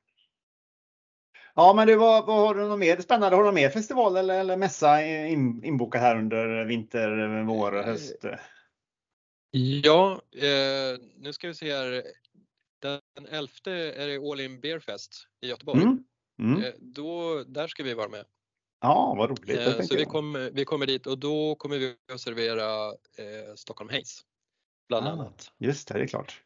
Ja, men du, vad har du något mer spännande? Har du någon mer festival eller mässa inbokat här under vinter, vår, höst? Ja, nu ska vi se här. Den 11 är det All In Beer Fest i Göteborg. Där ska vi vara med. Ja, vad roligt. Så vi kommer dit, och då kommer vi att servera Stockholm Haze bland annat. Just det är klart.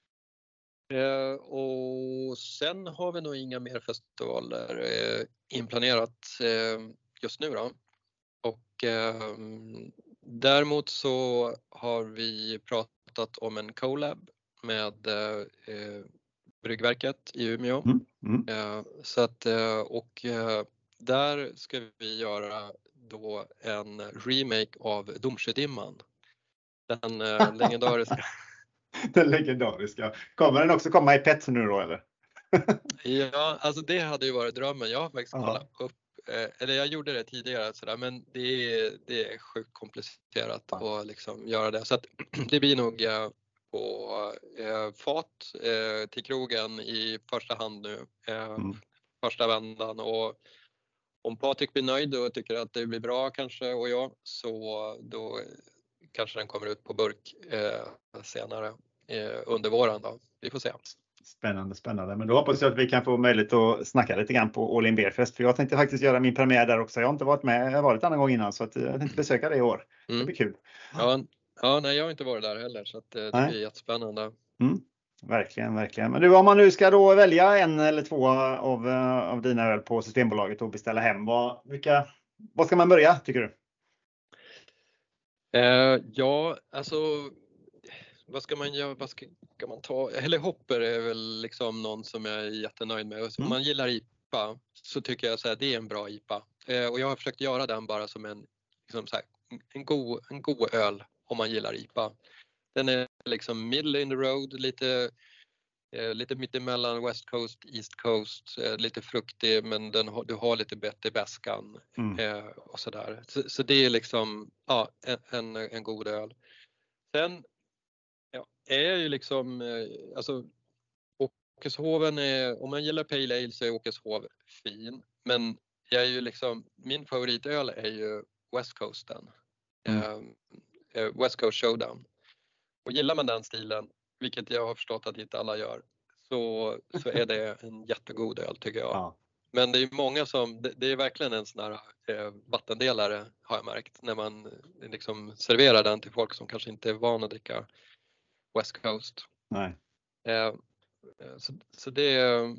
Och sen har vi nog inga mer festivaler inplanerat just nu då. Och däremot så har vi pratat om en collab med Bryggverket i Umeå. Så att, och där ska vi göra då en remake av Domsjödimman. Den legendariska. Den legendariska. Kommer den också komma i PET nu då eller? Ja, alltså det hade ju varit drömmen. Jag har faktiskt kollat upp, eller jag gjorde det tidigare sådär, men det är sjukt komplicerat att liksom göra det. Så att det blir nog på fat till krogen i första hand nu, första vändan, och om Patrik blir nöjd och tycker att det blir bra kanske, och jag, så då kanske den kommer ut på burk senare under våren då. Vi får se. Spännande. Men då hoppas jag att vi kan få möjlighet att snacka lite grann på All In Beer Fest, för jag tänkte faktiskt göra min premiär där också. Jag har inte varit med, jag har varit en annan gång innan, så att jag tänkte besöka det i år. Det blir kul. Nej, jag har inte varit där heller, så att det blir jättespännande. Verkligen. Men du, om man nu ska då välja en eller två av dina öl på Systembolaget och beställa hem, vad ska man börja tycker du? Ja, alltså vad ska man göra? Vad ska man ta? Eller Hopper är väl liksom någon som jag är jättenöjd med. Om man gillar IPA så tycker jag att det är en bra IPA. Och jag har försökt göra den bara som en god öl om man gillar IPA. Den är liksom middle in the road, lite mittemellan West Coast, East Coast, lite fruktig, men du har lite bett i bäskan och sådär. Så det är liksom en god öl. Sen är ju liksom, alltså Åkeshoven är, om man gillar Pale Ale så är Åkeshov fin. Men jag är ju liksom, min favoritöl är ju West Coasten. West Coast Showdown. Och gillar man den stilen, vilket jag har förstått att inte alla gör, så är det en jättegod öl tycker jag. Ja. Men det är många som, det är verkligen en sån här vattendelare har jag märkt när man liksom serverar den till folk som kanske inte är vana att dricka West Coast. Nej. Så det är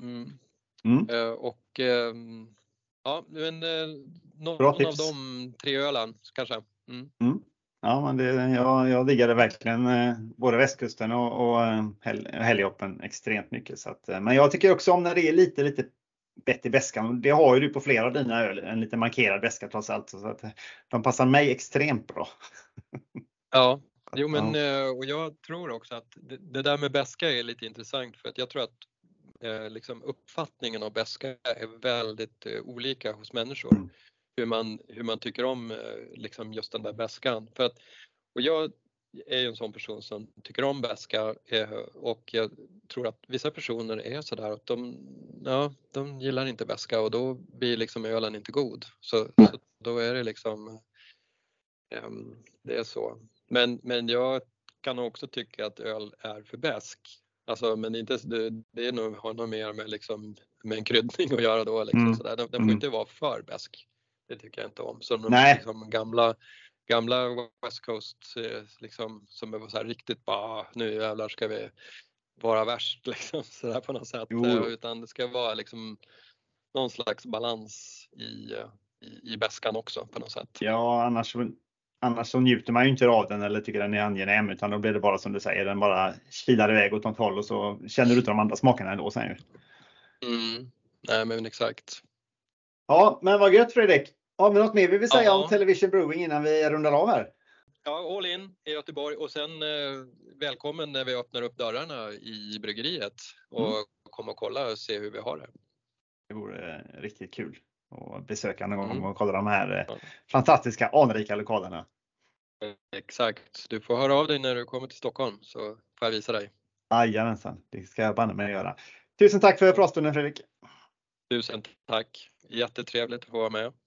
ja, men någon av de 3 ölen kanske. Ja, men jag diggade verkligen både västkusten och helghoppen extremt mycket. Så att, men jag tycker också om när det är lite bett i väskan. Det har ju du på flera av dina öl, en lite markerad väska trots allt. Så att de passar mig extremt bra. Ja, jo men och jag tror också att det där med beska är lite intressant för att jag tror att liksom uppfattningen av beska är väldigt olika hos människor. Hur man tycker om liksom just den där beskan. För att, och jag är ju en sån person som tycker om beska och jag tror att vissa personer är sådär att de gillar inte beska och då blir liksom ölen inte god. Så då är det liksom det är så. Men jag kan också tycka att öl är för besk. Alltså, men inte, det är nog, har nog mer med, liksom, med en kryddning att göra då. Liksom, sådär. Den får inte vara för besk. Det tycker jag inte om. Så de liksom, gamla West Coast liksom, som är så här riktigt bara nu jävlar ska vi vara värst liksom, så där på något sätt. Utan det ska vara liksom någon slags balans i beskan också på något sätt. Ja, annars så njuter man ju inte av den eller tycker den är angenäm, utan då blir det bara som du säger, den bara kilar iväg åt något håll och så känner du inte de andra smakerna ändå sen ju. Nej men exakt. Ja, men vad gött Fredrik. Har vi något mer vi vill säga om Television Brewing innan vi rundar av här? Ja, all in i Göteborg och sen välkommen när vi öppnar upp dörrarna i bryggeriet och kom och kolla och se hur vi har det. Det vore riktigt kul att besöka någon gång och kolla de här fantastiska anrika lokalerna. Exakt. Du får höra av dig när du kommer till Stockholm så får jag visa dig. Jajamensan, det ska jag banne mig göra. Tusen tack för pratstunden Fredrik. Tusen tack. Jättetrevligt att få vara med.